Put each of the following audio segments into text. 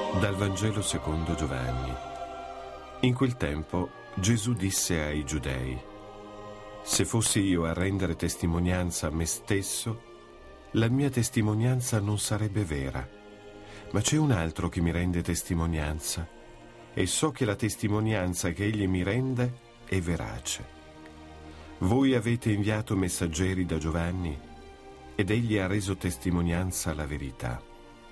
Dal Vangelo secondo Giovanni. In quel tempo Gesù disse ai Giudei: se fossi io a rendere testimonianza a me stesso, la mia testimonianza non sarebbe vera, ma c'è un altro che mi rende testimonianza, e so che la testimonianza che egli mi rende è verace. Voi avete inviato messaggeri da Giovanni, ed egli ha reso testimonianza alla verità.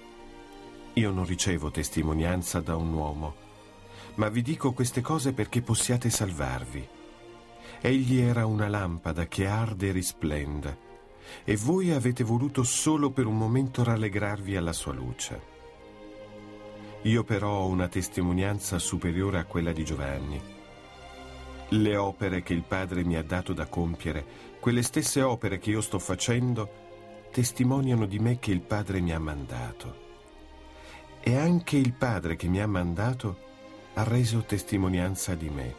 Io non ricevo testimonianza da un uomo, ma vi dico queste cose perché possiate salvarvi. Egli era una lampada che arde e risplende, e voi avete voluto solo per un momento rallegrarvi alla sua luce. Io però ho una testimonianza superiore a quella di Giovanni. Le opere che il Padre mi ha dato da compiere, quelle stesse opere che io sto facendo, testimoniano di me che il Padre mi ha mandato. E anche il Padre che mi ha mandato ha reso testimonianza di me.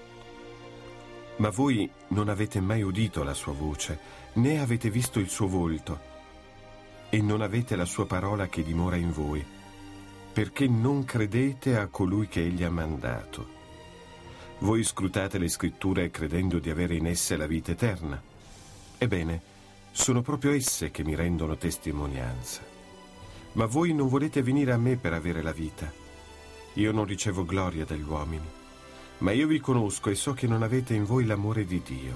Ma voi non avete mai udito la sua voce, né avete visto il suo volto, e non avete la sua parola che dimora in voi, perché non credete a colui che egli ha mandato. Voi scrutate le scritture credendo di avere in esse la vita eterna. Ebbene, sono proprio esse che mi rendono testimonianza. Ma voi non volete venire a me per avere la vita. Io non ricevo gloria dagli uomini, ma io vi conosco e so che non avete in voi l'amore di Dio.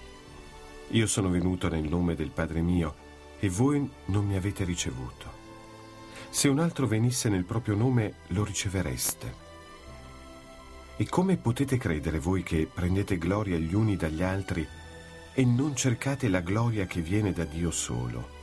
Io sono venuto nel nome del Padre mio e voi non mi avete ricevuto. Se un altro venisse nel proprio nome, lo ricevereste. E come potete credere voi che prendete gloria gli uni dagli altri e non cercate la gloria che viene da Dio solo?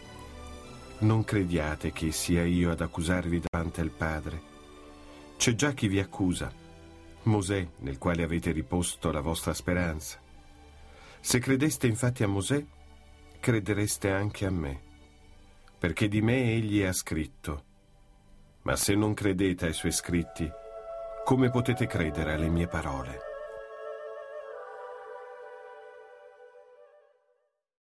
Non crediate che sia io ad accusarvi davanti al Padre. C'è già chi vi accusa, Mosè, nel quale avete riposto la vostra speranza. Se credeste infatti a Mosè, credereste anche a me, perché di me egli ha scritto. Ma se non credete ai suoi scritti, come potete credere alle mie parole?